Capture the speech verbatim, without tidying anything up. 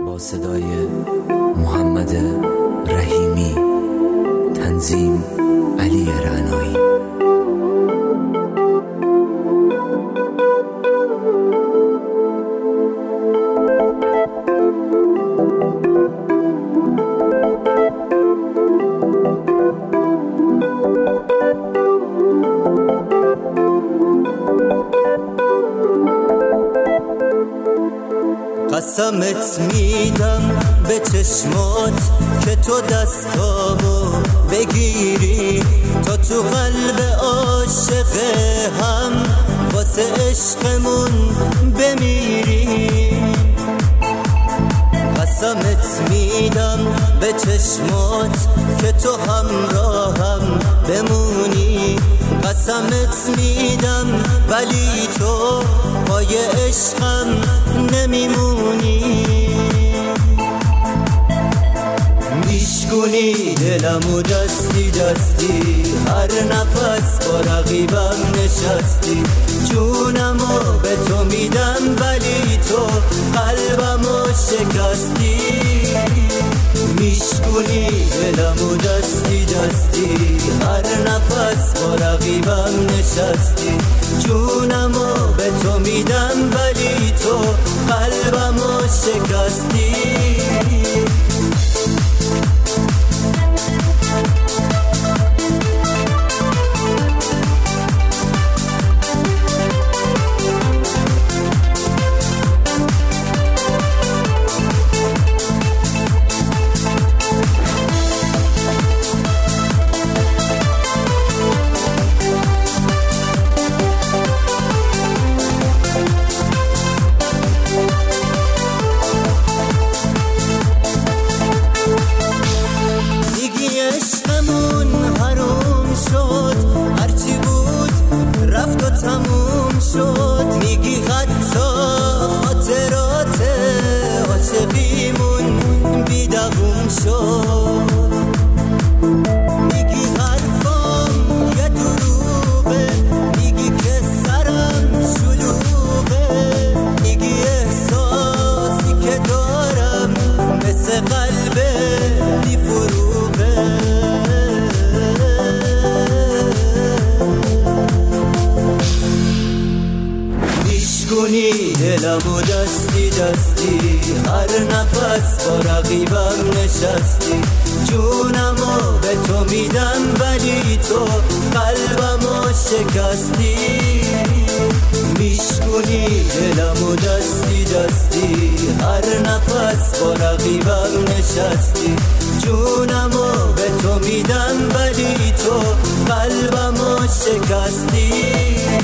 با صدای محمد رحیمی، تنظیم علی رعنایی. قسمت میدم به چشمات که تو دستامو بگیری تا تو قلب عاشق هم واسه عشقمون بمیری. قسمت میدم به چشمات که تو همراهم بمونی. قسمت میدم ولی تو پای عشقم نمیمونی. میشکنی دلمو دستی دستی، هر نفس با رقیبم نشستی. جونمو به تو میدم ولی تو قلبمو شکستی. میشکنی دلمو دستی دستی، هر نفس با رقیبم نشستی. جونمو به تو میدم ولی تو قلبمو شکستی. تموم شد میگی حتی خاطرات عاشقیمون بیدغوم شد. میگی حرفام یه دروغه، میگی که سرم شلوغه. میگی احساسی که دارم مثل قلبه بیفروغه. میشکنی دلمو دستی دستی، هر نفس با رقیبم نشستی. جونمو به تو میدم ولی تو قلبمو شکستی. میشکنی دلمو دستی دستی، هر نفس با رقیبم نشستی. جونمو به تو میدم ولی تو قلبمو شکستی.